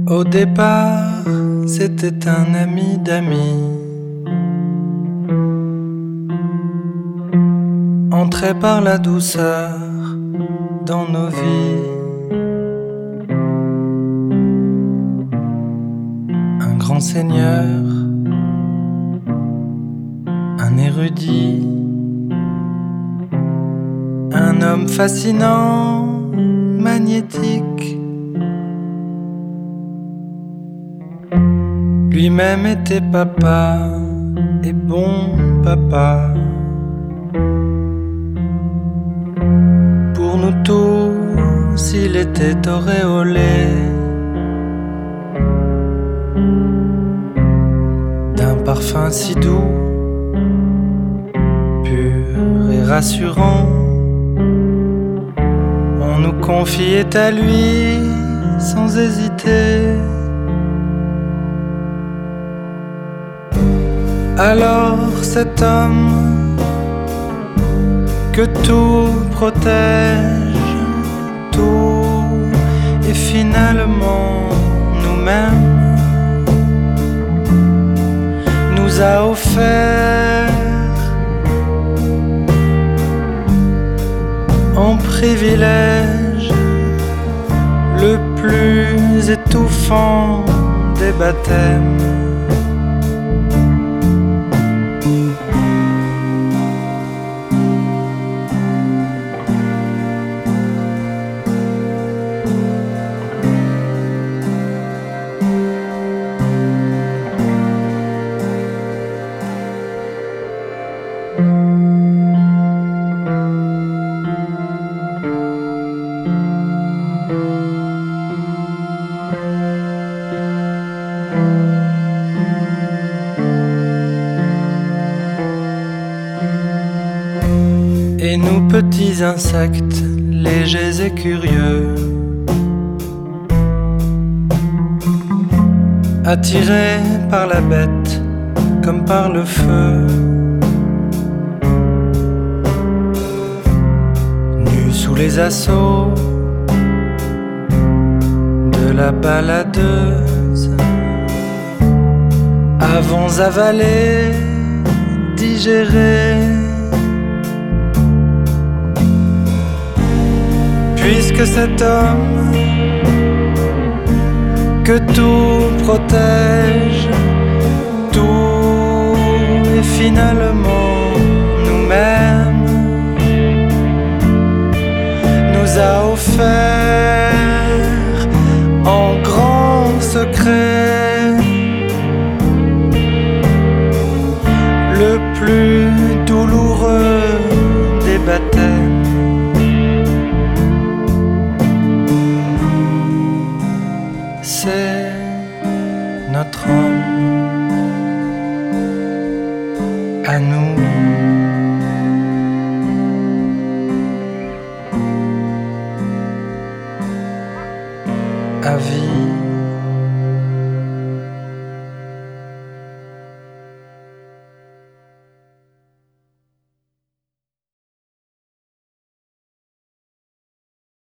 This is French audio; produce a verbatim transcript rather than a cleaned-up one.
Au départ, c'était un ami d'amis, entré par la douceur dans nos vies. Un grand seigneur, un érudit, un homme fascinant, magnétique. Lui-même était papa, et bon papa. Pour nous tous, il était auréolé d'un parfum si doux, pur et rassurant. On nous confiait à lui sans hésiter. Alors cet homme que tout protège, tout et finalement nous-mêmes, nous a offert en privilège le plus étouffant des baptêmes. Et nous petits insectes, légers et curieux, attirés par la bête comme par le feu, nus sous les assauts de la baladeuse, avons avalé, digéré. Puisque cet homme que tout protège, tout et finalement nous-mêmes, nous a offert en grand secret le plus douloureux des baptêmes. C'est notre homme à nous. À vie.